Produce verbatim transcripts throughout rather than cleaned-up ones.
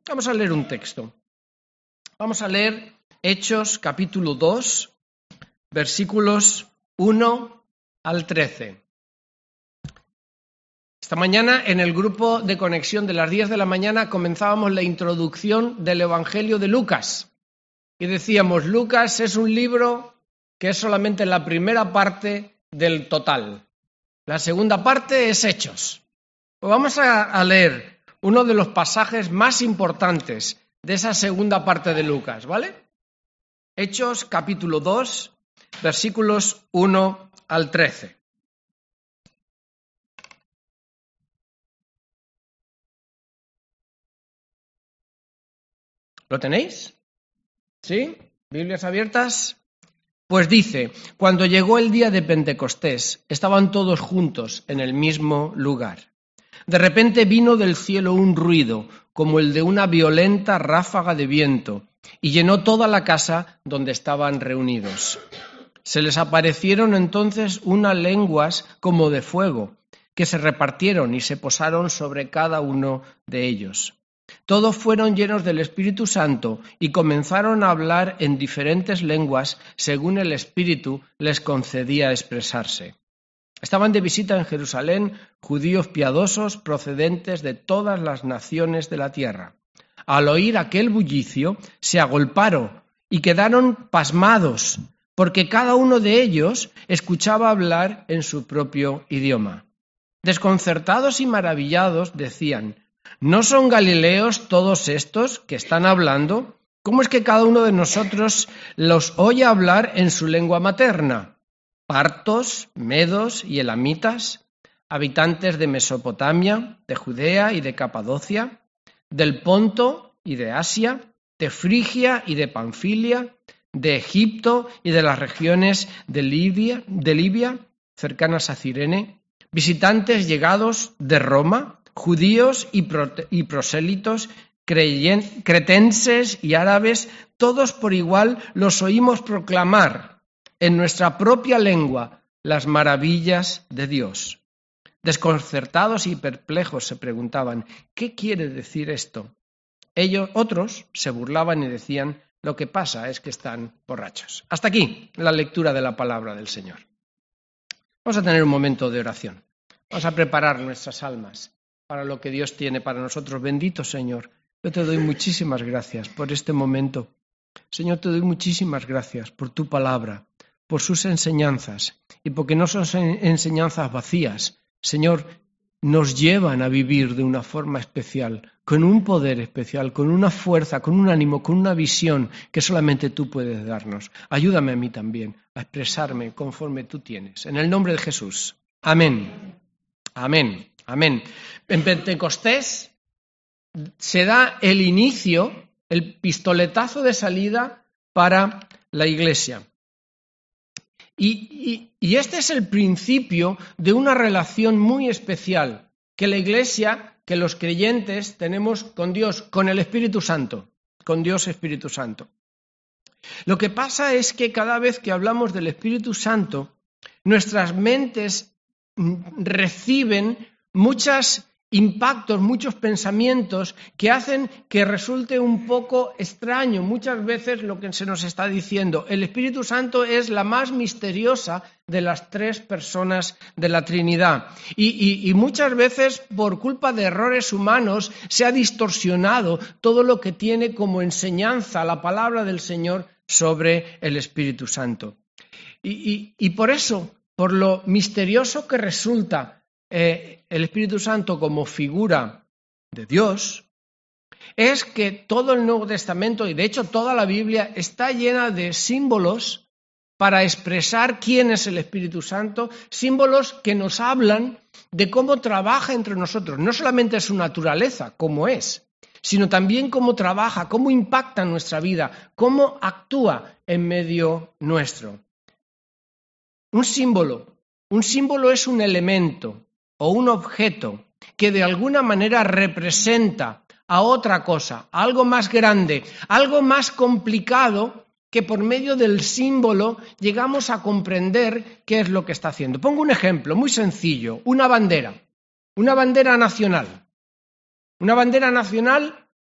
Vamos a leer un texto. Vamos a leer Hechos capítulo dos, versículos uno al trece. Esta mañana en el grupo de conexión de las diez de la mañana comenzábamos la introducción del Evangelio de Lucas. Y decíamos, Lucas es un libro que es solamente la primera parte del total. La segunda parte es Hechos. Pues vamos a, a leer uno de los pasajes más importantes de esa segunda parte de Lucas, ¿vale? Hechos capítulo dos, versículos uno al trece. ¿Lo tenéis? ¿Sí? ¿Biblias abiertas? Pues dice, cuando llegó el día de Pentecostés, estaban todos juntos en el mismo lugar. De repente vino del cielo un ruido, como el de una violenta ráfaga de viento, y llenó toda la casa donde estaban reunidos. Se les aparecieron entonces unas lenguas como de fuego, que se repartieron y se posaron sobre cada uno de ellos. Todos fueron llenos del Espíritu Santo y comenzaron a hablar en diferentes lenguas según el Espíritu les concedía expresarse. Estaban de visita en Jerusalén judíos piadosos procedentes de todas las naciones de la tierra. Al oír aquel bullicio, se agolparon y quedaron pasmados, porque cada uno de ellos escuchaba hablar en su propio idioma. Desconcertados y maravillados decían, ¿no son galileos todos estos que están hablando? ¿Cómo es que cada uno de nosotros los oye hablar en su lengua materna? Partos, medos y elamitas, habitantes de Mesopotamia, de Judea y de Capadocia, del Ponto y de Asia, de Frigia y de Panfilia, de Egipto y de las regiones de Libia, de Libia cercanas a Cirene, visitantes llegados de Roma, judíos y, pro, y prosélitos, creyen, cretenses y árabes, todos por igual los oímos proclamar en nuestra propia lengua las maravillas de Dios. Desconcertados y perplejos se preguntaban, ¿qué quiere decir esto? Ellos, otros, se burlaban y decían, lo que pasa es que están borrachos. Hasta aquí la lectura de la palabra del Señor. Vamos a tener un momento de oración. Vamos a preparar nuestras almas para lo que Dios tiene para nosotros. Bendito Señor, yo te doy muchísimas gracias por este momento. Señor, te doy muchísimas gracias por tu palabra, por sus enseñanzas y porque no son enseñanzas vacías. Señor, nos llevan a vivir de una forma especial, con un poder especial, con una fuerza, con un ánimo, con una visión que solamente tú puedes darnos. Ayúdame a mí también a expresarme conforme tú tienes. En el nombre de Jesús. Amén. Amén. Amén. En Pentecostés se da el inicio, el pistoletazo de salida para la Iglesia. Y, y, y este es el principio de una relación muy especial que la Iglesia, que los creyentes tenemos con Dios, con el Espíritu Santo, con Dios Espíritu Santo. Lo que pasa es que cada vez que hablamos del Espíritu Santo, nuestras mentes reciben muchos impactos, muchos pensamientos que hacen que resulte un poco extraño muchas veces lo que se nos está diciendo. El Espíritu Santo es la más misteriosa de las tres personas de la Trinidad y, y, y muchas veces por culpa de errores humanos se ha distorsionado todo lo que tiene como enseñanza la palabra del Señor sobre el Espíritu Santo. Y, y, y por eso, por lo misterioso que resulta Eh, el Espíritu Santo como figura de Dios, es que todo el Nuevo Testamento, y de hecho toda la Biblia, está llena de símbolos para expresar quién es el Espíritu Santo, símbolos que nos hablan de cómo trabaja entre nosotros, no solamente su naturaleza, como es, sino también cómo trabaja, cómo impacta nuestra vida, cómo actúa en medio nuestro. Un símbolo, un símbolo es un elemento o un objeto que de alguna manera representa a otra cosa, a algo más grande, algo más complicado que por medio del símbolo llegamos a comprender qué es lo que está haciendo. Pongo un ejemplo muy sencillo, una bandera, una bandera nacional. Una bandera nacional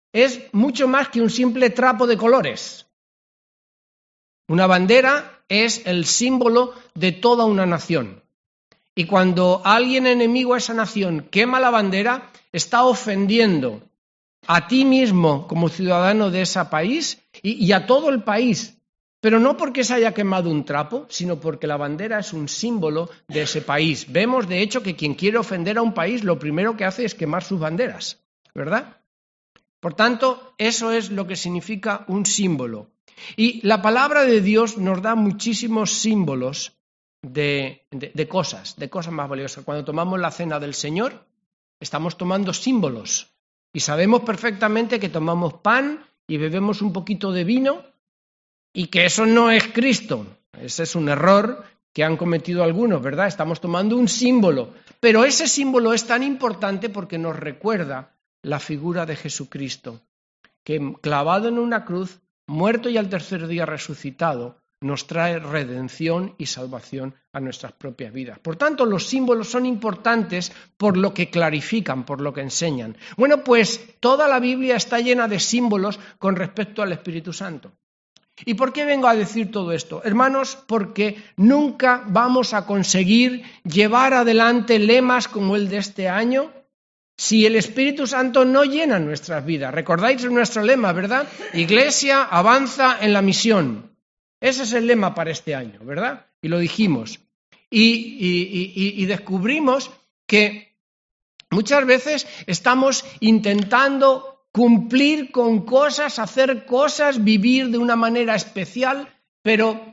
es mucho más que un simple trapo de colores. Una bandera es el símbolo de toda una nación. Y cuando alguien enemigo a esa nación quema la bandera, está ofendiendo a ti mismo como ciudadano de ese país y, y a todo el país. Pero no porque se haya quemado un trapo, sino porque la bandera es un símbolo de ese país. Vemos, de hecho, que quien quiere ofender a un país, lo primero que hace es quemar sus banderas, ¿verdad? Por tanto, eso es lo que significa un símbolo. Y la palabra de Dios nos da muchísimos símbolos de, de, de cosas, de cosas más valiosas. Cuando tomamos la cena del Señor, estamos tomando símbolos. Y sabemos perfectamente que tomamos pan y bebemos un poquito de vino y que eso no es Cristo. Ese es un error que han cometido algunos, ¿verdad? Estamos tomando un símbolo. Pero ese símbolo es tan importante porque nos recuerda la figura de Jesucristo, que clavado en una cruz, muerto y al tercer día resucitado, nos trae redención y salvación a nuestras propias vidas. Por tanto, los símbolos son importantes por lo que clarifican, por lo que enseñan. Bueno, pues toda la Biblia está llena de símbolos con respecto al Espíritu Santo. ¿Y por qué vengo a decir todo esto? Hermanos, porque nunca vamos a conseguir llevar adelante lemas como el de este año si el Espíritu Santo no llena nuestras vidas. Recordáis nuestro lema, ¿verdad? Iglesia avanza en la misión. Ese es el lema para este año, ¿verdad? Y lo dijimos. Y, y, y, y descubrimos que muchas veces estamos intentando cumplir con cosas, hacer cosas, vivir de una manera especial, pero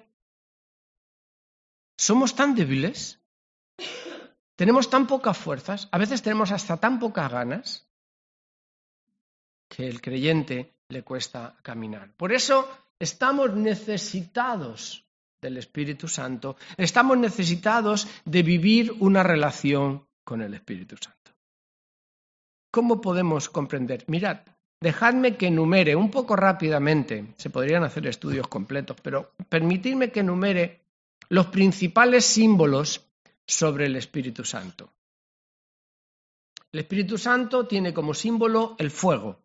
somos tan débiles, tenemos tan pocas fuerzas, a veces tenemos hasta tan pocas ganas, que el creyente le cuesta caminar. Por eso estamos necesitados del Espíritu Santo, estamos necesitados de vivir una relación con el Espíritu Santo. ¿Cómo podemos comprender? Mirad, dejadme que enumere un poco rápidamente, se podrían hacer estudios completos, pero permitidme que enumere los principales símbolos sobre el Espíritu Santo. El Espíritu Santo tiene como símbolo el fuego,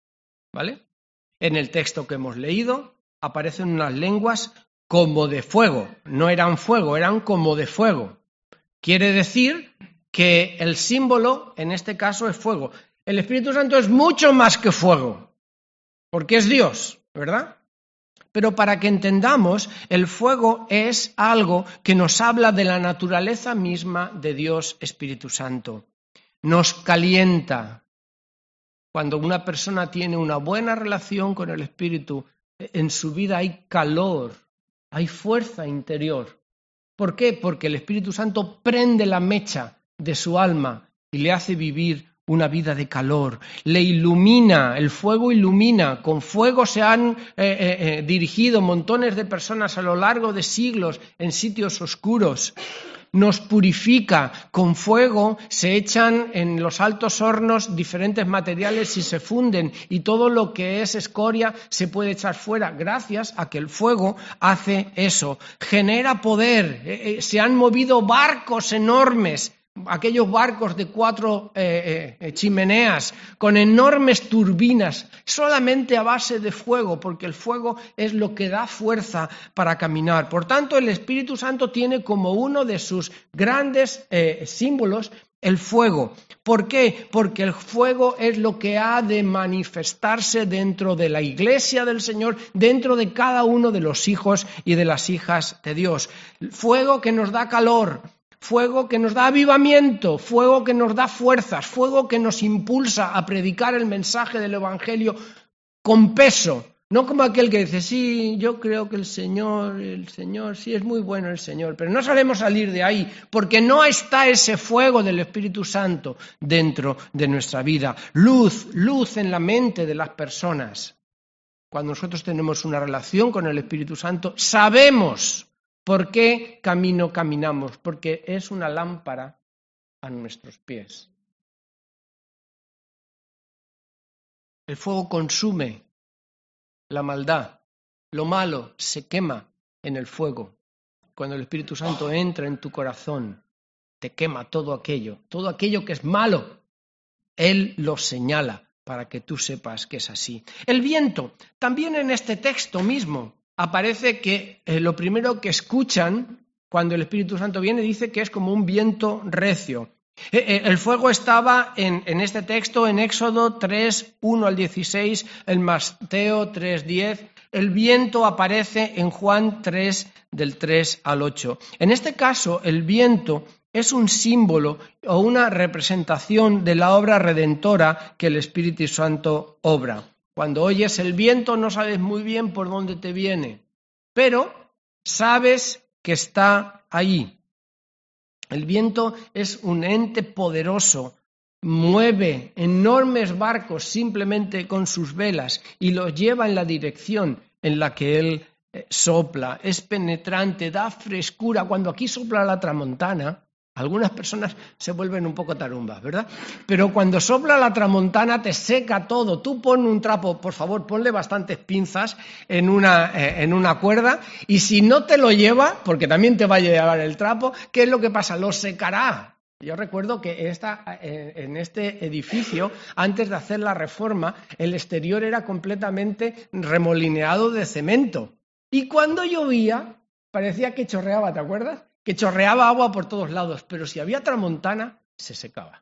¿vale? En el texto que hemos leído aparecen unas lenguas como de fuego, no eran fuego, eran como de fuego. Quiere decir que el símbolo en este caso es fuego. El Espíritu Santo es mucho más que fuego, porque es Dios, ¿verdad? Pero para que entendamos, el fuego es algo que nos habla de la naturaleza misma de Dios Espíritu Santo. Nos calienta. Cuando una persona tiene una buena relación con el Espíritu, en su vida hay calor, hay fuerza interior. ¿Por qué? Porque el Espíritu Santo prende la mecha de su alma y le hace vivir una vida de calor, le ilumina, el fuego ilumina, con fuego se han eh, eh, eh, dirigido montones de personas a lo largo de siglos en sitios oscuros, nos purifica, con fuego se echan en los altos hornos diferentes materiales y se funden y todo lo que es escoria se puede echar fuera gracias a que el fuego hace eso, genera poder, eh, eh, se han movido barcos enormes, aquellos barcos de cuatro eh, eh, chimeneas con enormes turbinas, solamente a base de fuego, porque el fuego es lo que da fuerza para caminar. Por tanto, el Espíritu Santo tiene como uno de sus grandes eh, símbolos el fuego. ¿Por qué? Porque el fuego es lo que ha de manifestarse dentro de la iglesia del Señor, dentro de cada uno de los hijos y de las hijas de Dios. Fuego que nos da calor, fuego que nos da avivamiento, fuego que nos da fuerzas, fuego que nos impulsa a predicar el mensaje del Evangelio con peso, no como aquel que dice, sí, yo creo que el Señor, el Señor, sí es muy bueno el Señor, pero no sabemos salir de ahí, porque no está ese fuego del Espíritu Santo dentro de nuestra vida. Luz, luz en la mente de las personas. Cuando nosotros tenemos una relación con el Espíritu Santo, sabemos ¿por qué camino caminamos? Porque es una lámpara a nuestros pies. El fuego consume la maldad. Lo malo se quema en el fuego. Cuando el Espíritu Santo entra en tu corazón, te quema todo aquello. Todo aquello que es malo, Él lo señala. para que tú sepas que es así. El viento, también en este texto mismo aparece que eh, lo primero que escuchan cuando el Espíritu Santo viene dice que es como un viento recio. Eh, eh, el fuego estaba en, en este texto en Éxodo tres, uno al dieciséis, en Mateo tres, diez. El viento aparece en Juan tres, del tres al ocho. En este caso, el viento es un símbolo o una representación de la obra redentora que el Espíritu Santo obra. Cuando oyes el viento no sabes muy bien por dónde te viene, pero sabes que está ahí. El viento es un ente poderoso, mueve enormes barcos simplemente con sus velas y los lleva en la dirección en la que él sopla. Es penetrante, da frescura. Cuando aquí sopla la tramontana, algunas personas se vuelven un poco tarumbas, ¿verdad? Pero cuando sopla la tramontana te seca todo. Tú pon un trapo, por favor, ponle bastantes pinzas en una, eh, en una cuerda y si no te lo lleva, porque también te va a llevar el trapo, ¿qué es lo que pasa? Lo secará. Yo recuerdo que esta, eh, en este edificio, antes de hacer la reforma, el exterior era completamente remolineado de cemento. Y cuando llovía, parecía que chorreaba, ¿te acuerdas? Que chorreaba agua por todos lados, pero si había tramontana, se secaba.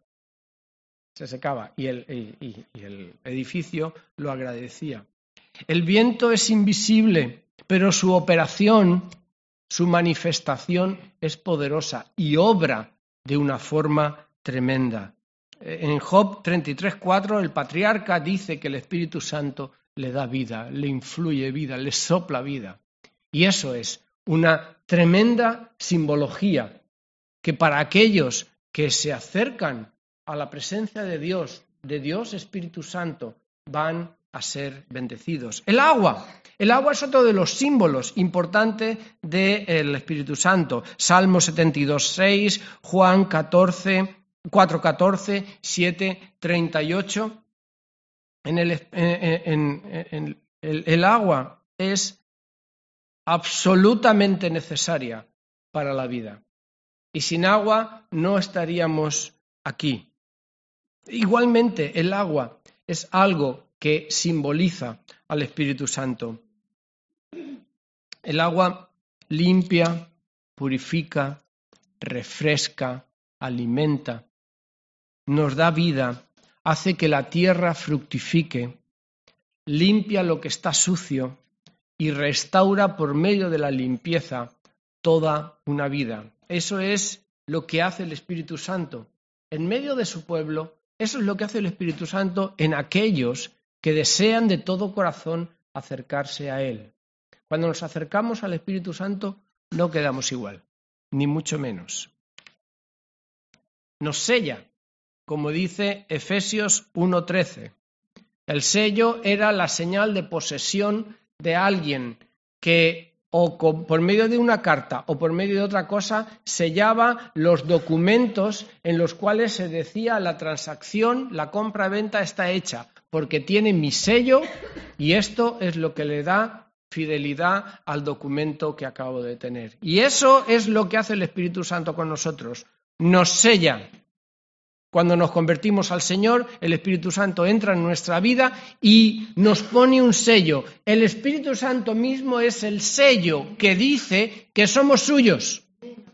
Se secaba y el, y, y el edificio lo agradecía. El viento es invisible, pero su operación, su manifestación es poderosa y obra de una forma tremenda. En Job treinta y tres, cuatro, el patriarca dice que el Espíritu Santo le da vida, le influye vida, le sopla vida. Y eso es una tremenda simbología que para aquellos que se acercan a la presencia de Dios, de Dios Espíritu Santo, van a ser bendecidos. El agua. El agua es otro de los símbolos importantes del Espíritu Santo. Salmo setenta y dos, seis, Juan catorce, cuatro, catorce, siete, treinta y ocho. En el, en, en, en, el, el agua es absolutamente necesaria para la vida. Y sin agua no estaríamos aquí. Igualmente, el agua es algo que simboliza al Espíritu Santo. El agua limpia, purifica, refresca, alimenta, nos da vida, hace que la tierra fructifique, limpia lo que está sucio y restaura por medio de la limpieza toda una vida. Eso es lo que hace el Espíritu Santo. En medio de su pueblo, eso es lo que hace el Espíritu Santo en aquellos que desean de todo corazón acercarse a Él. Cuando nos acercamos al Espíritu Santo, no quedamos igual, ni mucho menos. Nos sella, como dice Efesios uno trece. El sello era la señal de posesión de alguien que o con, por medio de una carta o por medio de otra cosa sellaba los documentos en los cuales se decía la transacción, la compra-venta está hecha porque tiene mi sello y esto es lo que le da fidelidad al documento que acabo de tener. Y eso es lo que hace el Espíritu Santo con nosotros, nos sella. Cuando nos convertimos al Señor, el Espíritu Santo entra en nuestra vida y nos pone un sello. El Espíritu Santo mismo es el sello que dice que somos suyos.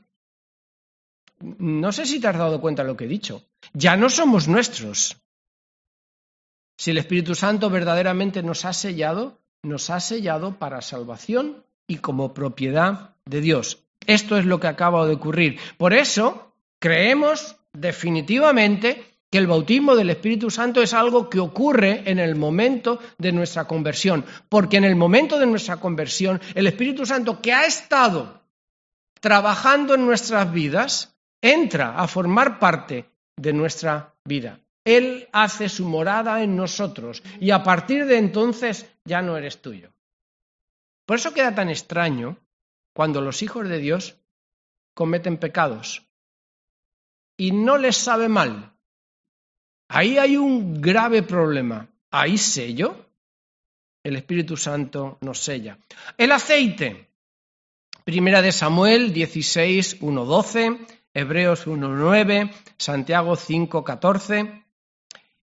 No sé si te has dado cuenta de lo que he dicho. Ya no somos nuestros. Si el Espíritu Santo verdaderamente nos ha sellado, nos ha sellado para salvación y como propiedad de Dios. Esto es lo que acaba de ocurrir. Por eso creemos definitivamente que el bautismo del Espíritu Santo es algo que ocurre en el momento de nuestra conversión, porque en el momento de nuestra conversión, el Espíritu Santo que ha estado trabajando en nuestras vidas, entra a formar parte de nuestra vida. Él hace su morada en nosotros y a partir de entonces ya no eres tuyo. Por eso queda tan extraño cuando los hijos de Dios cometen pecados y no les sabe mal. Ahí hay un grave problema. ¿Hay sello? El Espíritu Santo nos sella. El aceite. Primera de Samuel dieciséis, uno, doce, Hebreos uno, nueve, Santiago cinco, catorce.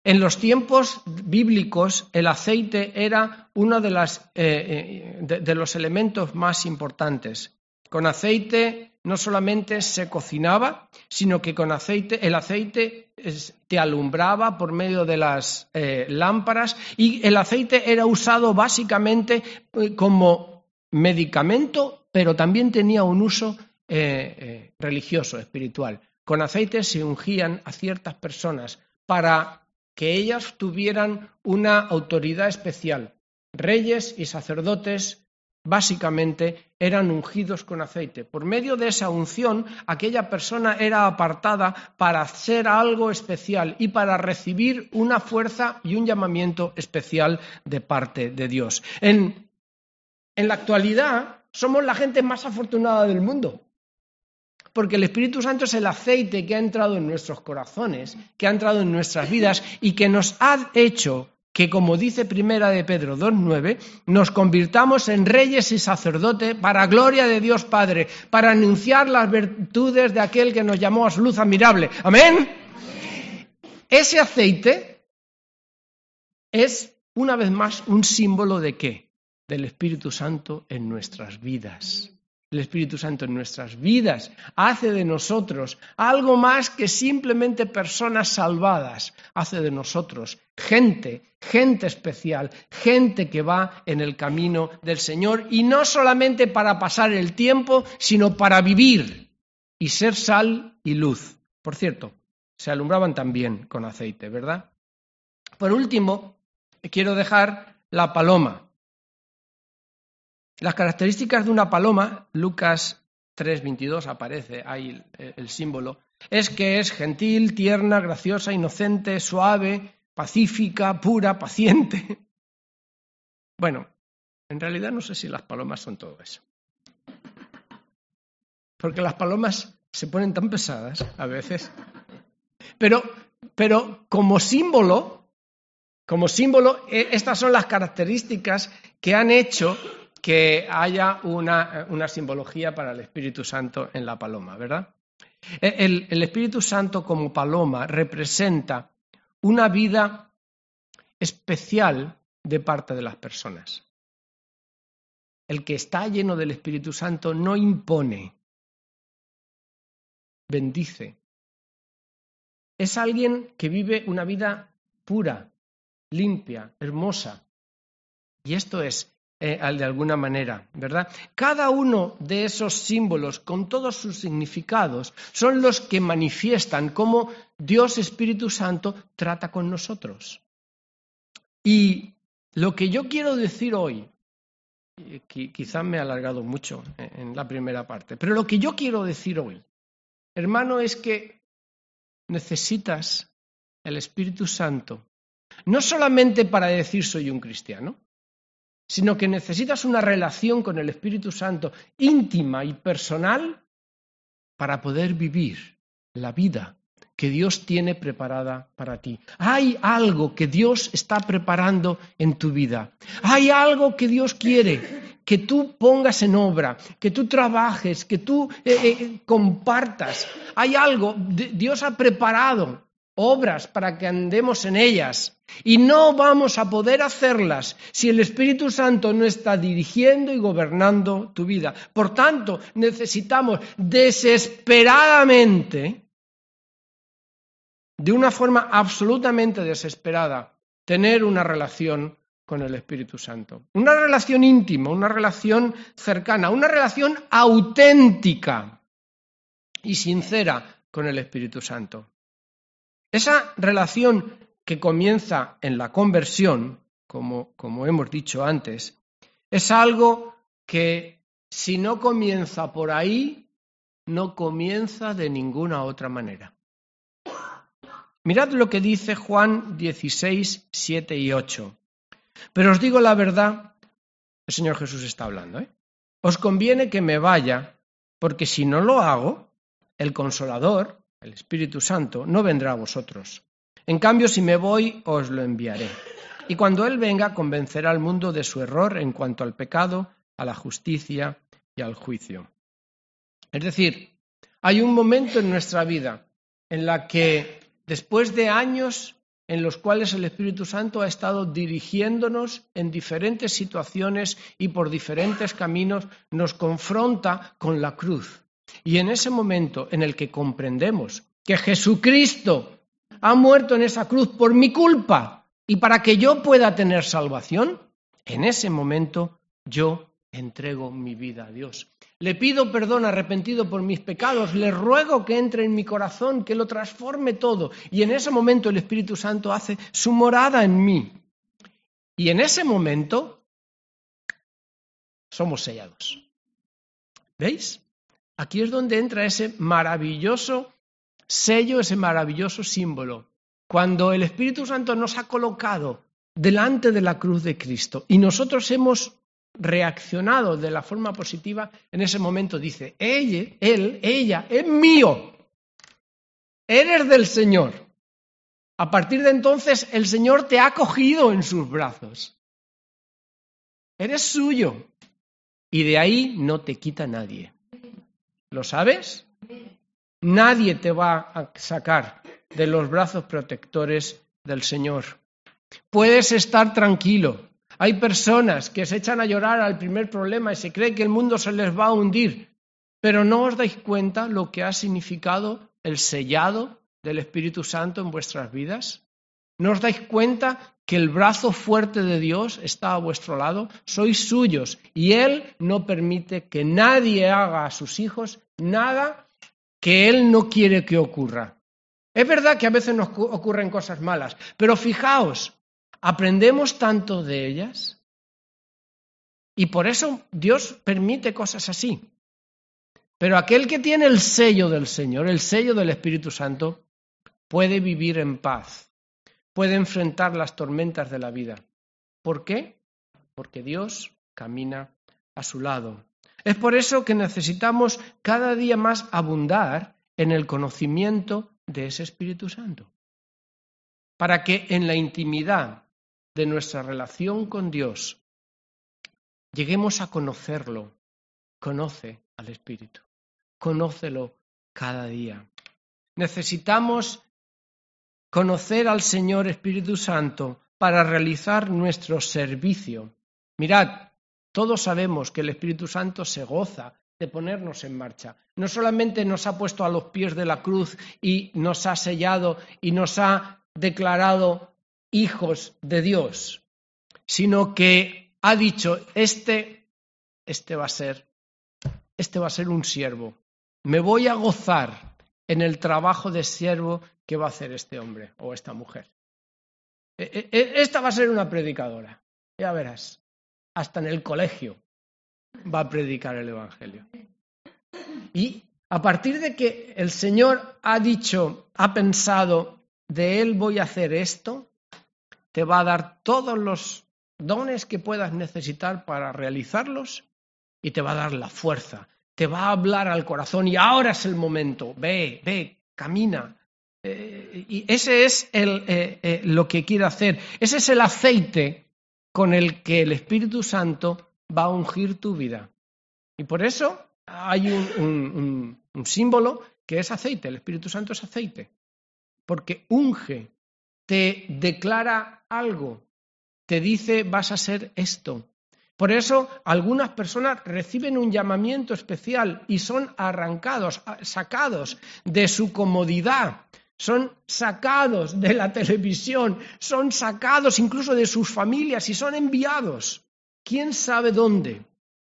En los tiempos bíblicos el aceite era uno de, las, eh, de, de los elementos más importantes. Con aceite no solamente se cocinaba, sino que con aceite, el aceite te alumbraba por medio de las eh, lámparas, y el aceite era usado básicamente como medicamento, pero también tenía un uso eh, eh, religioso, espiritual. Con aceite se ungían a ciertas personas para que ellas tuvieran una autoridad especial. Reyes y sacerdotes básicamente eran ungidos con aceite. Por medio de esa unción, aquella persona era apartada para hacer algo especial y para recibir una fuerza y un llamamiento especial de parte de Dios. En, en la actualidad, somos la gente más afortunada del mundo, porque el Espíritu Santo es el aceite que ha entrado en nuestros corazones, que ha entrado en nuestras vidas y que nos ha hecho que, como dice Primera de Pedro dos nueve, nos convirtamos en reyes y sacerdotes para gloria de Dios Padre, para anunciar las virtudes de aquel que nos llamó a su luz admirable. ¿Amén? Ese aceite es, una vez más, un símbolo ¿de qué? Del Espíritu Santo en nuestras vidas. El Espíritu Santo en nuestras vidas hace de nosotros algo más que simplemente personas salvadas. Hace de nosotros gente, gente especial, gente que va en el camino del Señor, y no solamente para pasar el tiempo, sino para vivir y ser sal y luz. Por cierto, se alumbraban también con aceite, ¿verdad? Por último, quiero dejar la paloma. Las características de una paloma, Lucas tres veintidós aparece ahí el, el símbolo, es que es gentil, tierna, graciosa, inocente, suave, pacífica, pura, paciente. Bueno, en realidad no sé si las palomas son todo eso. Porque las palomas se ponen tan pesadas a veces. Pero, pero como símbolo, como símbolo, estas son las características que han hecho que haya una, una simbología para el Espíritu Santo en la paloma, ¿verdad? El, el Espíritu Santo como paloma representa una vida especial de parte de las personas. El que está lleno del Espíritu Santo no impone, bendice. Es alguien que vive una vida pura, limpia, hermosa. Y esto es Eh, de alguna manera, ¿verdad? Cada uno de esos símbolos, con todos sus significados, son los que manifiestan cómo Dios Espíritu Santo trata con nosotros. Y lo que yo quiero decir hoy, quizás me he alargado mucho en la primera parte, pero lo que yo quiero decir hoy, hermano, es que necesitas el Espíritu Santo, no solamente para decir soy un cristiano, sino que necesitas una relación con el Espíritu Santo íntima y personal para poder vivir la vida que Dios tiene preparada para ti. Hay algo que Dios está preparando en tu vida. Hay algo que Dios quiere que tú pongas en obra, que tú trabajes, que tú eh, eh, compartas. Hay algo, Dios ha preparado obras para que andemos en ellas, y no vamos a poder hacerlas si el Espíritu Santo no está dirigiendo y gobernando tu vida. Por tanto, necesitamos desesperadamente, de una forma absolutamente desesperada, tener una relación con el Espíritu Santo. Una relación íntima, una relación cercana, una relación auténtica y sincera con el Espíritu Santo. Esa relación que comienza en la conversión, como, como hemos dicho antes, es algo que si no comienza por ahí, no comienza de ninguna otra manera. Mirad lo que dice Juan dieciséis, siete y ocho. Pero os digo la verdad, el Señor Jesús está hablando, ¿eh? Os conviene que me vaya, porque si no lo hago, el Consolador, el Espíritu Santo, no vendrá a vosotros. En cambio, si me voy, os lo enviaré. Y cuando Él venga, convencerá al mundo de su error en cuanto al pecado, a la justicia y al juicio. Es decir, hay un momento en nuestra vida en la que, después de años en los cuales el Espíritu Santo ha estado dirigiéndonos en diferentes situaciones y por diferentes caminos, nos confronta con la cruz. Y en ese momento en el que comprendemos que Jesucristo ha muerto en esa cruz por mi culpa y para que yo pueda tener salvación, en ese momento yo entrego mi vida a Dios. Le pido perdón arrepentido por mis pecados, le ruego que entre en mi corazón, que lo transforme todo. Y en ese momento el Espíritu Santo hace su morada en mí. Y en ese momento somos sellados. ¿Veis? Aquí es donde entra ese maravilloso sello, ese maravilloso símbolo. Cuando el Espíritu Santo nos ha colocado delante de la cruz de Cristo y nosotros hemos reaccionado de la forma positiva, en ese momento dice, ella, él, ella, es mío, eres del Señor. A partir de entonces el Señor te ha cogido en sus brazos. Eres suyo y de ahí no te quita nadie. ¿Lo sabes? Nadie te va a sacar de los brazos protectores del Señor. Puedes estar tranquilo. Hay personas que se echan a llorar al primer problema y se cree que el mundo se les va a hundir, pero no os dais cuenta lo que ha significado el sellado del Espíritu Santo en vuestras vidas. ¿No os dais cuenta que el brazo fuerte de Dios está a vuestro lado? Sois suyos y Él no permite que nadie haga a sus hijos nada que Él no quiere que ocurra. Es verdad que a veces nos ocurren cosas malas, pero fijaos, aprendemos tanto de ellas y por eso Dios permite cosas así. Pero aquel que tiene el sello del Señor, el sello del Espíritu Santo, puede vivir en paz, puede enfrentar las tormentas de la vida. ¿Por qué? Porque Dios camina a su lado. Es por eso que necesitamos cada día más abundar en el conocimiento de ese Espíritu Santo, para que en la intimidad de nuestra relación con Dios lleguemos a conocerlo. Conoce al Espíritu, conócelo cada día. Necesitamos conocer al Señor Espíritu Santo para realizar nuestro servicio. Mirad, todos sabemos que el Espíritu Santo se goza de ponernos en marcha. No solamente nos ha puesto a los pies de la cruz y nos ha sellado y nos ha declarado hijos de Dios, sino que ha dicho, este, este va a ser, este va a ser un siervo. Me voy a gozar en el trabajo de siervo que va a hacer este hombre o esta mujer. Esta va a ser una predicadora, ya verás. Hasta en el colegio va a predicar el Evangelio. Y a partir de que el Señor ha dicho, ha pensado, de Él voy a hacer esto, te va a dar todos los dones que puedas necesitar para realizarlos y te va a dar la fuerza, te va a hablar al corazón y ahora es el momento, ve, ve, camina. Eh, y ese es el, eh, eh, lo que quiere hacer, ese es el aceite con el que el Espíritu Santo va a ungir tu vida. Y por eso hay un, un, un, un símbolo que es aceite, el Espíritu Santo es aceite, porque unge, te declara algo, te dice vas a ser esto. Por eso algunas personas reciben un llamamiento especial y son arrancados, sacados de su comodidad, son sacados de la televisión, son sacados incluso de sus familias y son enviados. ¿Quién sabe dónde?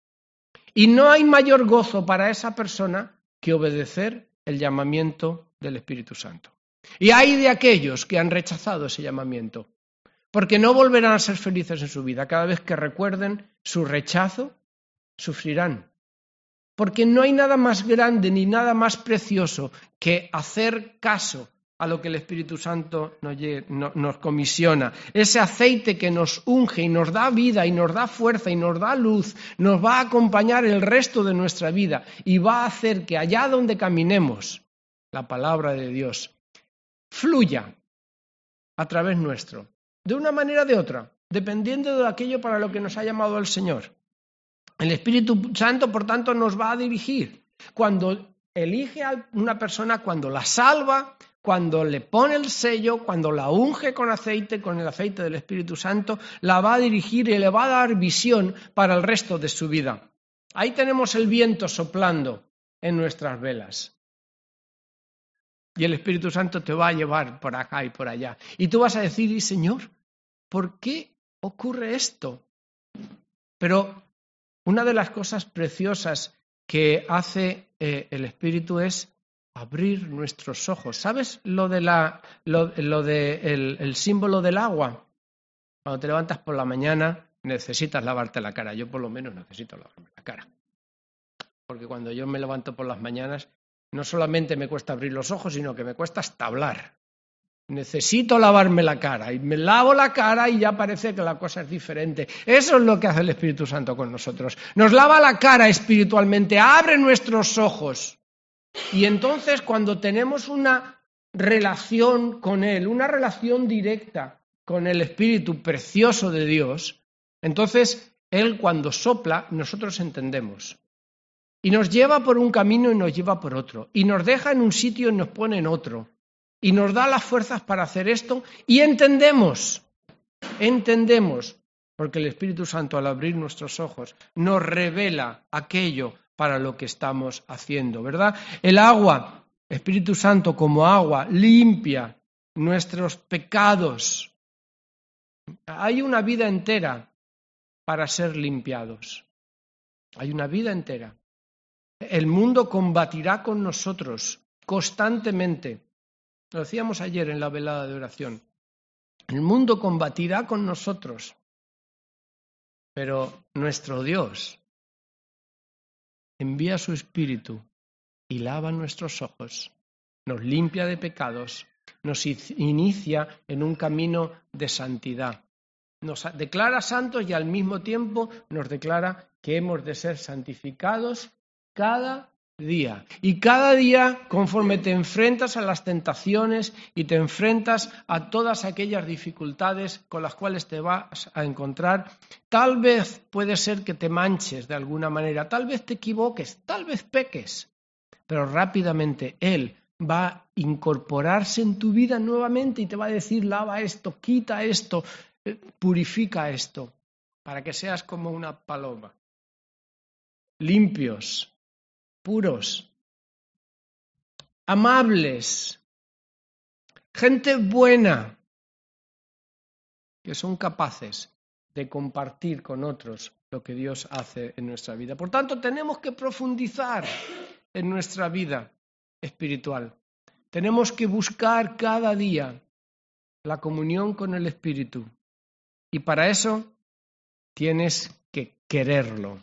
Y no hay mayor gozo para esa persona que obedecer el llamamiento del Espíritu Santo. Y hay de aquellos que han rechazado ese llamamiento, porque no volverán a ser felices en su vida. Cada vez que recuerden su rechazo, sufrirán. Porque no hay nada más grande ni nada más precioso que hacer caso a lo que el Espíritu Santo nos, nos comisiona. Ese aceite que nos unge y nos da vida y nos da fuerza y nos da luz, nos va a acompañar el resto de nuestra vida y va a hacer que allá donde caminemos, la palabra de Dios fluya a través nuestro, de una manera o de otra, dependiendo de aquello para lo que nos ha llamado el Señor. El Espíritu Santo, por tanto, nos va a dirigir. Cuando elige a una persona, cuando la salva, cuando le pone el sello, cuando la unge con aceite, con el aceite del Espíritu Santo, la va a dirigir y le va a dar visión para el resto de su vida. Ahí tenemos el viento soplando en nuestras velas. Y el Espíritu Santo te va a llevar por acá y por allá. Y tú vas a decir, y Señor, ¿por qué ocurre esto? Pero una de las cosas preciosas que hace eh, el Espíritu es abrir nuestros ojos. ¿Sabes lo de la, lo, lo de el, el símbolo del agua? Cuando te levantas por la mañana necesitas lavarte la cara. Yo por lo menos necesito lavarme la cara. Porque cuando yo me levanto por las mañanas, no solamente me cuesta abrir los ojos, sino que me cuesta hasta hablar. Necesito lavarme la cara y me lavo la cara y ya parece que la cosa es diferente. Eso es lo que hace el Espíritu Santo con nosotros. Nos lava la cara espiritualmente, abre nuestros ojos. Y entonces cuando tenemos una relación con Él, una relación directa con el Espíritu precioso de Dios, entonces Él cuando sopla, nosotros entendemos. Y nos lleva por un camino y nos lleva por otro. Y nos deja en un sitio y nos pone en otro. Y nos da las fuerzas para hacer esto y entendemos, entendemos, porque el Espíritu Santo al abrir nuestros ojos nos revela aquello para lo que estamos haciendo, ¿verdad? El agua, Espíritu Santo como agua, limpia nuestros pecados. Hay una vida entera para ser limpiados. Hay una vida entera. El mundo combatirá con nosotros constantemente. Lo decíamos ayer en la velada de oración. El mundo combatirá con nosotros, pero nuestro Dios envía su Espíritu y lava nuestros ojos, nos limpia de pecados, nos inicia en un camino de santidad. Nos declara santos y al mismo tiempo nos declara que hemos de ser santificados cada día. Y cada día, conforme te enfrentas a las tentaciones y te enfrentas a todas aquellas dificultades con las cuales te vas a encontrar, tal vez puede ser que te manches de alguna manera, tal vez te equivoques, tal vez peques, pero rápidamente Él va a incorporarse en tu vida nuevamente y te va a decir, lava esto, quita esto, purifica esto, para que seas como una paloma. Limpios, puros, amables, gente buena, que son capaces de compartir con otros lo que Dios hace en nuestra vida. Por tanto, tenemos que profundizar en nuestra vida espiritual. Tenemos que buscar cada día la comunión con el Espíritu. Y para eso tienes que quererlo.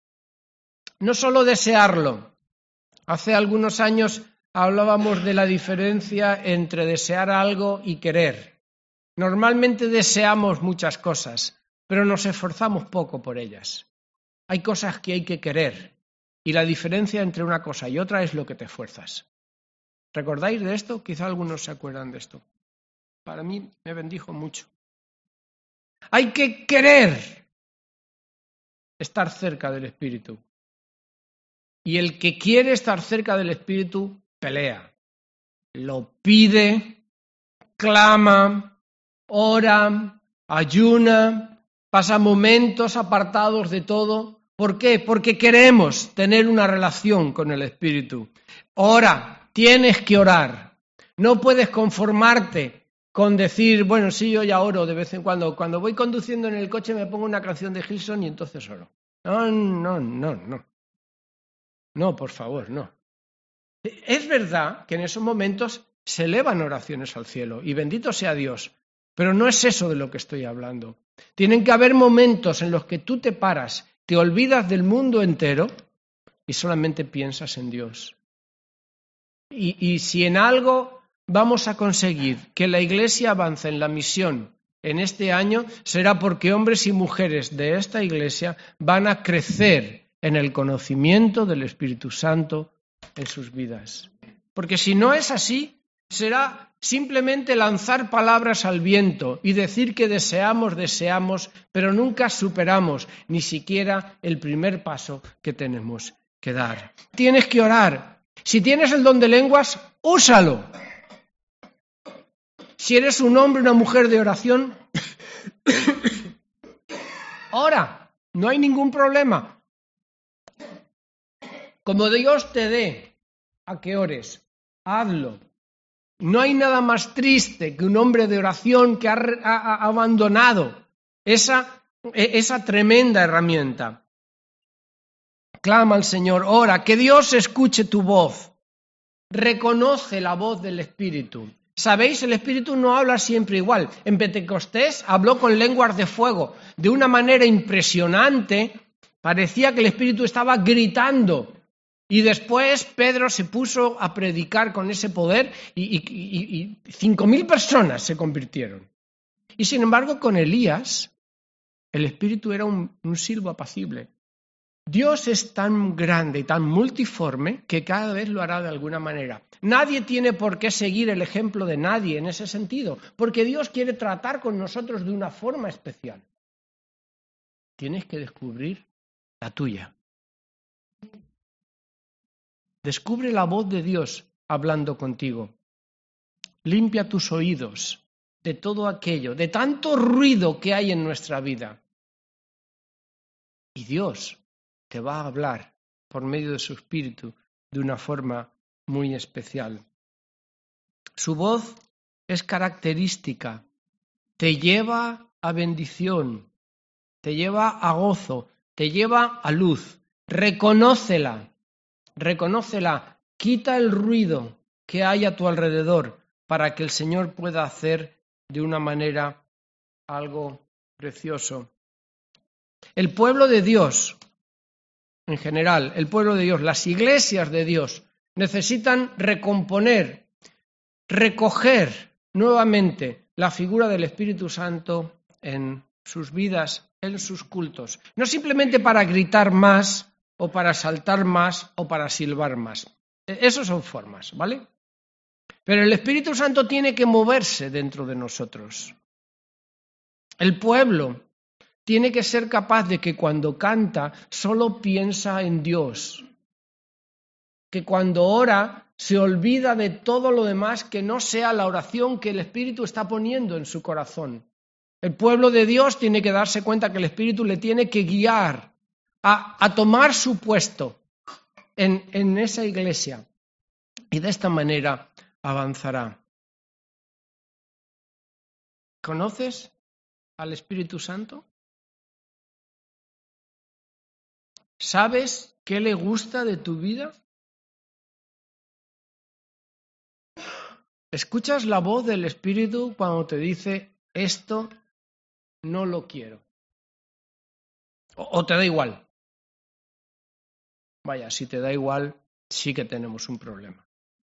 No solo desearlo. Hace algunos años hablábamos de la diferencia entre desear algo y querer. Normalmente deseamos muchas cosas, pero nos esforzamos poco por ellas. Hay cosas que hay que querer, y la diferencia entre una cosa y otra es lo que te esfuerzas. ¿Recordáis de esto? Quizá algunos se acuerdan de esto. Para mí me bendijo mucho. Hay que querer estar cerca del Espíritu. Y el que quiere estar cerca del Espíritu, pelea. Lo pide, clama, ora, ayuna, pasa momentos apartados de todo. ¿Por qué? Porque queremos tener una relación con el Espíritu. Ora, tienes que orar. No puedes conformarte con decir, bueno, sí, yo ya oro de vez en cuando. Cuando voy conduciendo en el coche me pongo una canción de Gilson y entonces oro. No, no, no, no. No, por favor, no. Es verdad que en esos momentos se elevan oraciones al cielo y bendito sea Dios, pero no es eso de lo que estoy hablando. Tienen que haber momentos en los que tú te paras, te olvidas del mundo entero y solamente piensas en Dios. Y, y si en algo vamos a conseguir que la Iglesia avance en la misión en este año, será porque hombres y mujeres de esta Iglesia van a crecer en el conocimiento del Espíritu Santo en sus vidas. Porque si no es así, será simplemente lanzar palabras al viento y decir que deseamos, deseamos, pero nunca superamos ni siquiera el primer paso que tenemos que dar. Tienes que orar. Si tienes el don de lenguas, úsalo. Si eres un hombre o una mujer de oración, ora, no hay ningún problema. Como Dios te dé a que ores, hazlo. No hay nada más triste que un hombre de oración que ha, ha, ha abandonado esa, esa tremenda herramienta. Clama al Señor, ora, que Dios escuche tu voz. Reconoce la voz del Espíritu. Sabéis, el Espíritu no habla siempre igual. En Pentecostés habló con lenguas de fuego de una manera impresionante. Parecía que el Espíritu estaba gritando. Y después Pedro se puso a predicar con ese poder y, y, y, y cinco mil personas se convirtieron. Y sin embargo, con Elías, el Espíritu era un, un silbo apacible. Dios es tan grande y tan multiforme que cada vez lo hará de alguna manera. Nadie tiene por qué seguir el ejemplo de nadie en ese sentido, porque Dios quiere tratar con nosotros de una forma especial. Tienes que descubrir la tuya. Descubre la voz de Dios hablando contigo. Limpia tus oídos de todo aquello, de tanto ruido que hay en nuestra vida. Y Dios te va a hablar por medio de su Espíritu de una forma muy especial. Su voz es característica, te lleva a bendición, te lleva a gozo, te lleva a luz. Reconócela, reconócela, quita el ruido que hay a tu alrededor para que el Señor pueda hacer de una manera algo precioso. El pueblo de Dios, en general, el pueblo de Dios, las iglesias de Dios, necesitan recomponer, recoger nuevamente la figura del Espíritu Santo en sus vidas, en sus cultos. No simplemente para gritar más, o para saltar más, o para silbar más. Esas son formas, ¿vale? Pero el Espíritu Santo tiene que moverse dentro de nosotros. El pueblo tiene que ser capaz de que cuando canta solo piensa en Dios, que cuando ora se olvida de todo lo demás que no sea la oración que el Espíritu está poniendo en su corazón. El pueblo de Dios tiene que darse cuenta que el Espíritu le tiene que guiar a, a tomar su puesto en, en esa iglesia y de esta manera avanzará. ¿Conoces al Espíritu Santo? ¿Sabes qué le gusta de tu vida? ¿Escuchas la voz del Espíritu cuando te dice esto no lo quiero? ¿O, o te da igual? Vaya, si te da igual, sí que tenemos un problema.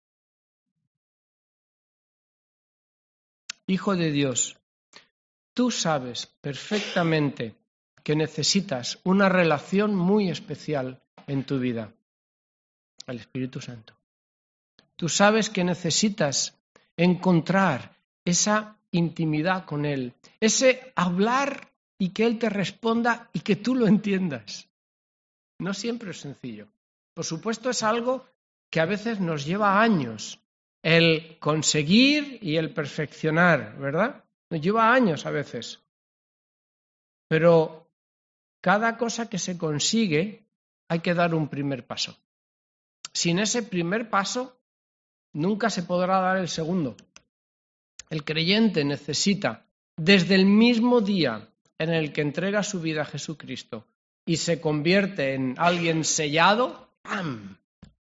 Hijo de Dios, tú sabes perfectamente que necesitas una relación muy especial en tu vida, al Espíritu Santo. Tú sabes que necesitas encontrar esa intimidad con Él, ese hablar y que Él te responda y que tú lo entiendas. No siempre es sencillo. Por supuesto, es algo que a veces nos lleva años, el conseguir y el perfeccionar, ¿verdad? Nos lleva años a veces. Pero cada cosa que se consigue hay que dar un primer paso. Sin ese primer paso, nunca se podrá dar el segundo. El creyente necesita, desde el mismo día en el que entrega su vida a Jesucristo y se convierte en alguien sellado, ¡pam!,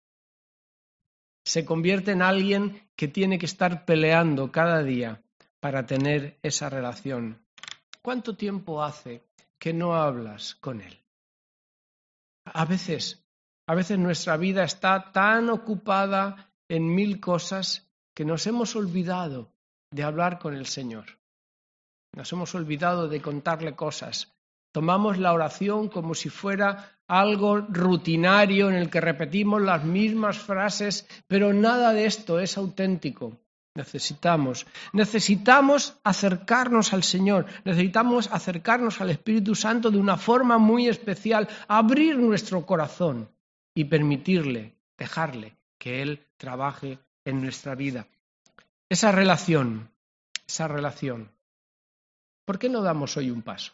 se convierte en alguien que tiene que estar peleando cada día para tener esa relación. ¿Cuánto tiempo hace que no hablas con Él? A veces, a veces nuestra vida está tan ocupada en mil cosas que nos hemos olvidado de hablar con el Señor. Nos hemos olvidado de contarle cosas. Tomamos la oración como si fuera algo rutinario en el que repetimos las mismas frases, pero nada de esto es auténtico. Necesitamos, necesitamos acercarnos al Señor, necesitamos acercarnos al Espíritu Santo de una forma muy especial, abrir nuestro corazón y permitirle, dejarle que Él trabaje en nuestra vida. Esa relación esa relación. ¿Por qué no damos hoy un paso?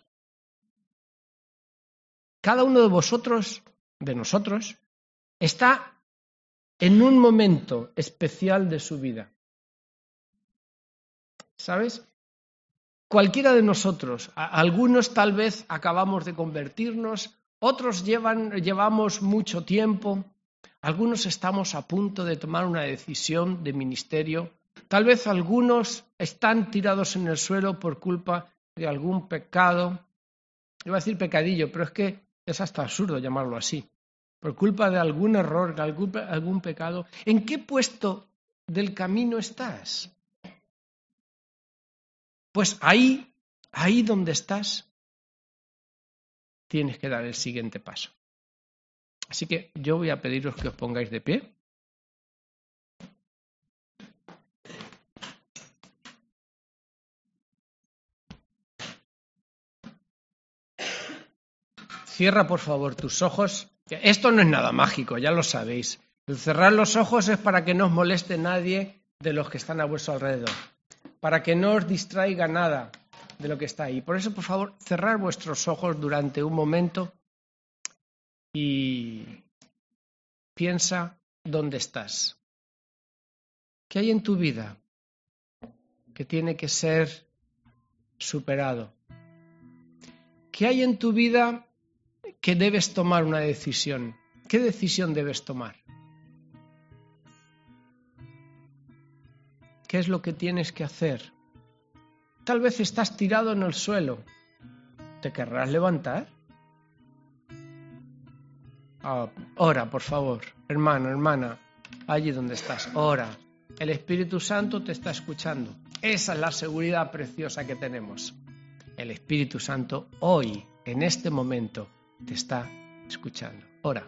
Cada uno de vosotros, de nosotros, está en un momento especial de su vida. ¿Sabes? Cualquiera de nosotros, algunos tal vez acabamos de convertirnos, otros llevan, llevamos mucho tiempo, algunos estamos a punto de tomar una decisión de ministerio, tal vez algunos están tirados en el suelo por culpa de algún pecado, iba a decir pecadillo, pero es que es hasta absurdo llamarlo así, por culpa de algún error, de algún, algún pecado. ¿En qué puesto del camino estás? Pues ahí, ahí donde estás, tienes que dar el siguiente paso. Así que yo voy a pediros que os pongáis de pie. Cierra, por favor, tus ojos. Esto no es nada mágico, ya lo sabéis. El cerrar los ojos es para que no os moleste nadie de los que están a vuestro alrededor, para que no os distraiga nada de lo que está ahí. Por eso, por favor, cerrar vuestros ojos durante un momento y piensa dónde estás. ¿Qué hay en tu vida que tiene que ser superado? ¿Qué hay en tu vida que debes tomar una decisión? ¿Qué decisión debes tomar? ¿Qué es lo que tienes que hacer? Tal vez estás tirado en el suelo. ¿Te querrás levantar? Oh, ora, por favor, hermano, hermana, allí donde estás, ora. El Espíritu Santo te está escuchando. Esa es la seguridad preciosa que tenemos. El Espíritu Santo hoy, en este momento, te está escuchando. Ora.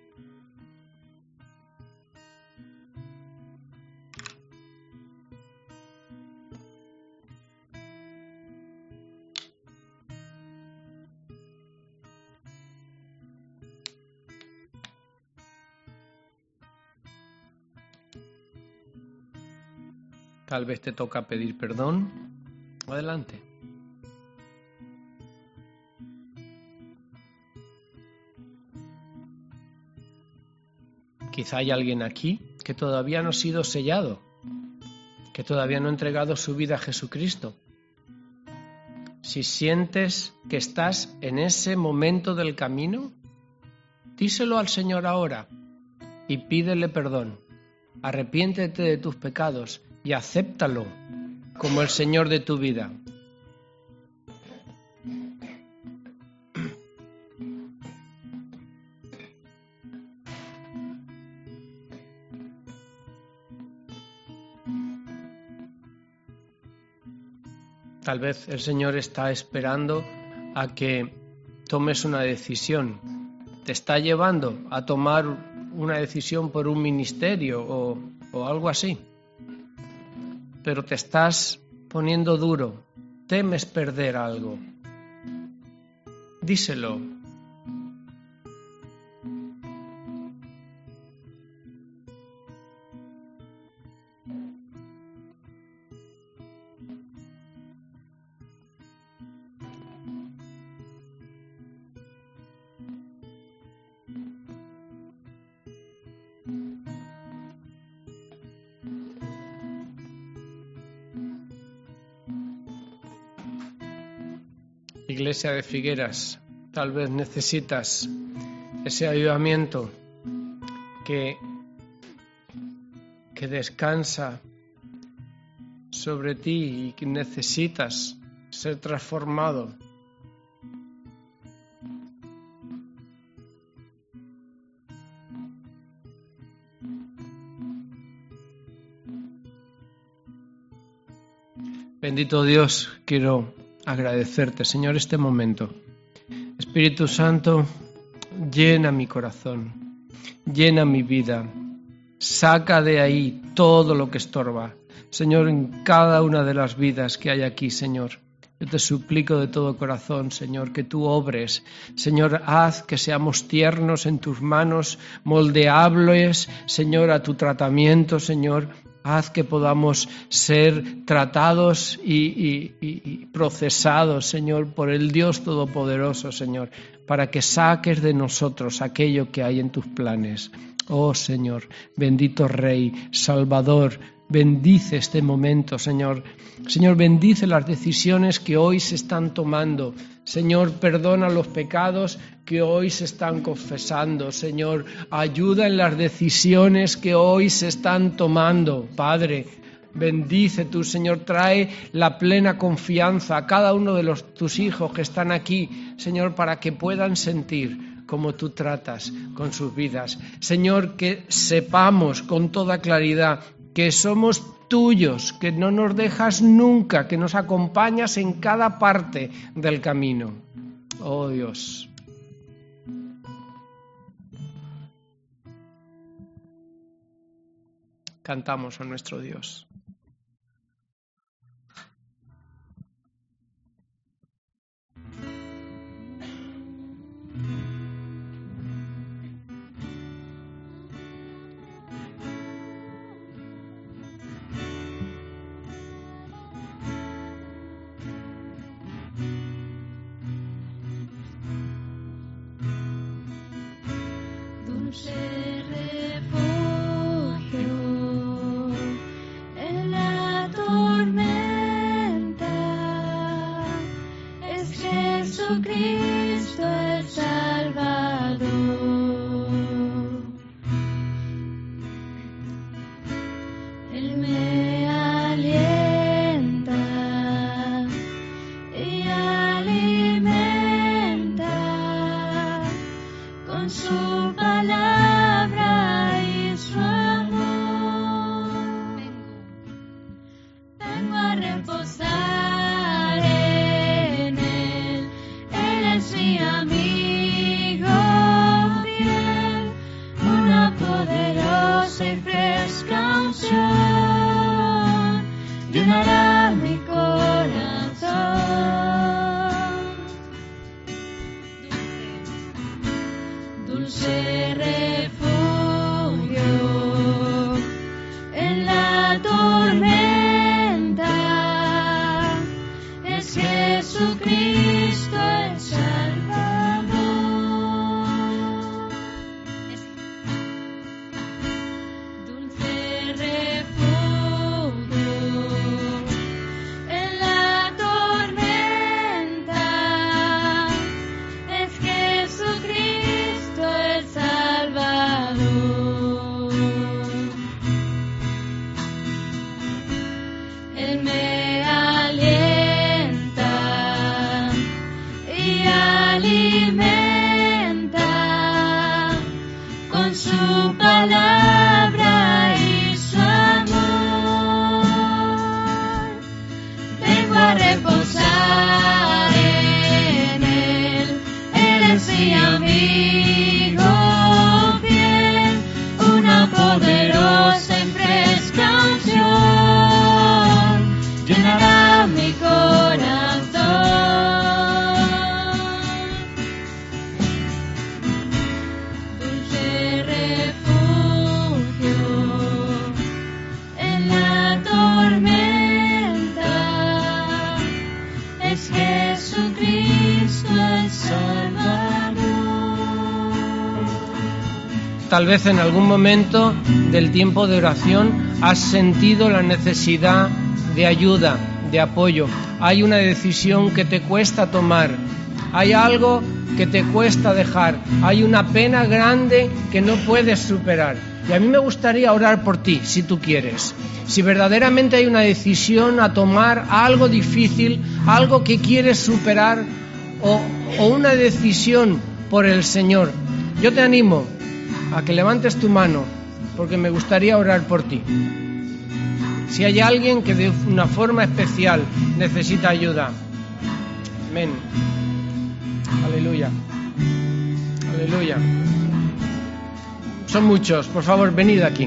Tal vez te toca pedir perdón. Adelante. Quizá hay alguien aquí que todavía no ha sido sellado, que todavía no ha entregado su vida a Jesucristo. Si sientes que estás en ese momento del camino, díselo al Señor ahora y pídele perdón. Arrepiéntete de tus pecados y acéptalo como el Señor de tu vida. Tal vez el Señor está esperando a que tomes una decisión. Te está llevando a tomar una decisión por un ministerio o, o algo así. Pero te estás poniendo duro. Temes perder algo. Díselo. Iglesia de Figueras, tal vez necesitas ese avivamiento que, que descansa sobre ti y que necesitas ser transformado. Bendito Dios, quiero agradecerte, Señor, este momento. Espíritu Santo, llena mi corazón, llena mi vida, saca de ahí todo lo que estorba. Señor, en cada una de las vidas que hay aquí, Señor, yo te suplico de todo corazón, Señor, que tú obres. Señor, haz que seamos tiernos en tus manos, moldeables, Señor, a tu tratamiento, Señor, Haz que podamos ser tratados y, y, y procesados, Señor, por el Dios Todopoderoso, Señor, para que saques de nosotros aquello que hay en tus planes. Oh, Señor, bendito Rey, Salvador, bendice este momento, Señor. Señor, bendice las decisiones que hoy se están tomando. Señor, perdona los pecados que hoy se están confesando. Señor, ayuda en las decisiones que hoy se están tomando. Padre, bendice tú, Señor, trae la plena confianza a cada uno de los, tus hijos que están aquí, Señor, para que puedan sentir cómo tú tratas con sus vidas. Señor, que sepamos con toda claridad que somos tuyos, que no nos dejas nunca, que nos acompañas en cada parte del camino. Oh Dios. Cantamos a nuestro Dios. Dulce refugio en la tormenta, es Jesucristo el Salvador. Él me alienta y alimenta con su palabra y su amor. Vengo a reposar en Él. Él es mi amigo fiel, una poderosa y fresca unción llenará mi corazón. Dulce refugio en la tormenta, es Jesucristo el Salvador. Dulce refugio en la tormenta, es Jesucristo el Salvador. Él me alienta y alimenta con su palabra y su amor. Vengo a reposar en Él. Él es mi amigo fiel, una poderosa y fresca unción llenará mi corazón. Dulce refugio en la tormenta, es Jesucristo el Salvador. Tal vez en algún momento del tiempo de oración has sentido la necesidad de ayuda, de apoyo. Hay una decisión que te cuesta tomar, hay algo que te cuesta dejar, hay una pena grande que no puedes superar. Y a mí me gustaría orar por ti, si tú quieres. Si verdaderamente hay una decisión a tomar, algo difícil, algo que quieres superar o, o una decisión por el Señor, yo te animo a que levantes tu mano, porque me gustaría orar por ti. Si hay alguien que de una forma especial necesita ayuda. Amén. Aleluya. Aleluya. Son muchos. Por favor, venid aquí.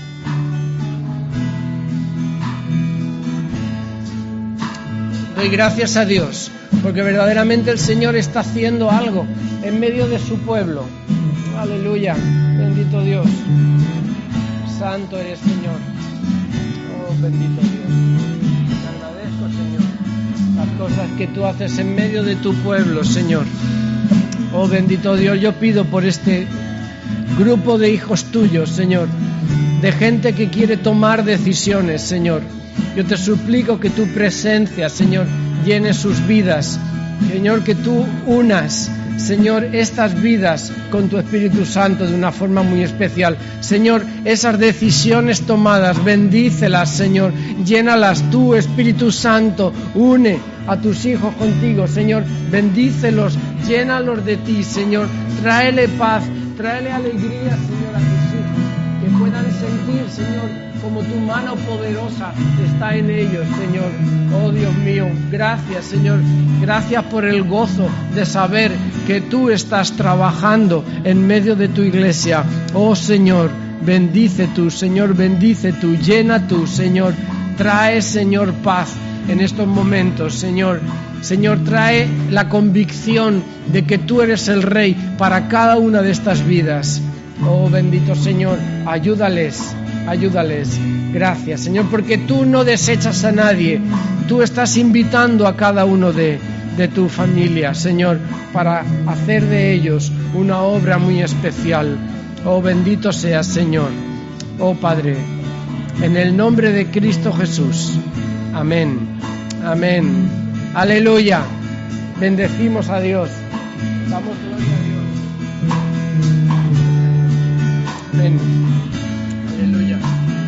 Doy gracias a Dios, porque verdaderamente el Señor está haciendo algo en medio de su pueblo. Aleluya. Bendito Dios. Santo eres, Señor. Oh, bendito Dios. Te agradezco, Señor, las cosas que tú haces en medio de tu pueblo, Señor. Oh, bendito Dios, yo pido por este grupo de hijos tuyos, Señor, de gente que quiere tomar decisiones, Señor. Yo te suplico que tu presencia, Señor, llene sus vidas. Señor, que tú unas, Señor, estas vidas con tu Espíritu Santo de una forma muy especial. Señor, esas decisiones tomadas, bendícelas, Señor, llénalas tú, Espíritu Santo, une a tus hijos contigo, Señor, bendícelos, llénalos de ti, Señor, tráele paz, tráele alegría, Señor, a tus hijos, que puedan sentir, Señor, como tu mano poderosa está en ellos, Señor. Oh, Dios mío, gracias, Señor. Gracias por el gozo de saber que tú estás trabajando en medio de tu iglesia. Oh, Señor, bendice tú, Señor, bendice tú, llena tú, Señor. Trae, Señor, paz en estos momentos, Señor. Señor, trae la convicción de que tú eres el Rey para cada una de estas vidas. Oh, bendito Señor, ayúdales. Ayúdales. Gracias, Señor, porque tú no desechas a nadie. Tú estás invitando a cada uno de, de tu familia, Señor, para hacer de ellos una obra muy especial. Oh, bendito seas, Señor. Oh, Padre, en el nombre de Cristo Jesús. Amén. Amén. Aleluya. Bendecimos a Dios. Damos gloria a Dios. Amén. Aleluya.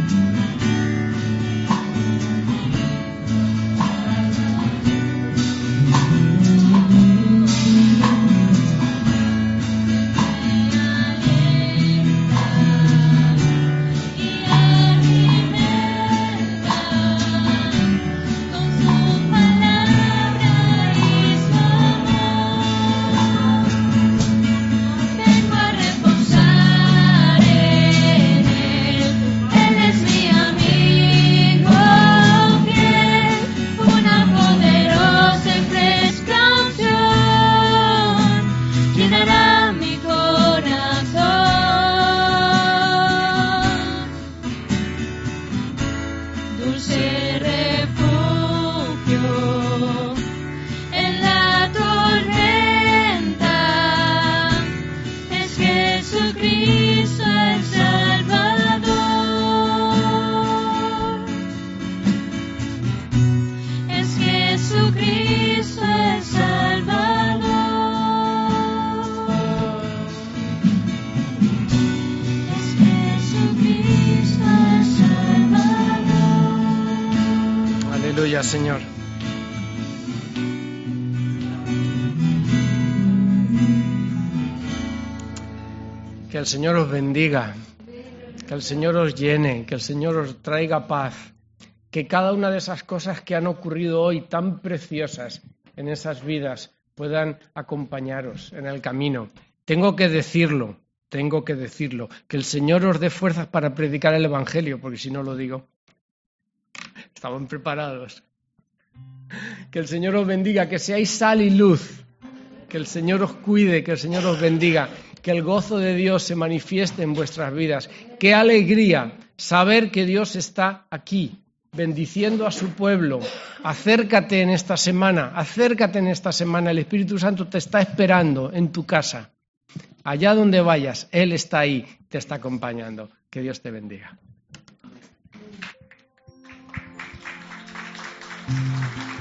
Aleluya, Señor. Que el Señor os bendiga, que el Señor os llene, que el Señor os traiga paz, que cada una de esas cosas que han ocurrido hoy tan preciosas en esas vidas puedan acompañaros en el camino. Tengo que decirlo, tengo que decirlo, que el Señor os dé fuerzas para predicar el Evangelio, porque si no lo digo, estaban preparados. Que el Señor os bendiga, que seáis sal y luz, que el Señor os cuide, que el Señor os bendiga, que el gozo de Dios se manifieste en vuestras vidas. Qué alegría saber que Dios está aquí, bendiciendo a su pueblo. Acércate en esta semana, acércate en esta semana, el Espíritu Santo te está esperando en tu casa. Allá donde vayas, Él está ahí, te está acompañando. Que Dios te bendiga. Thank you.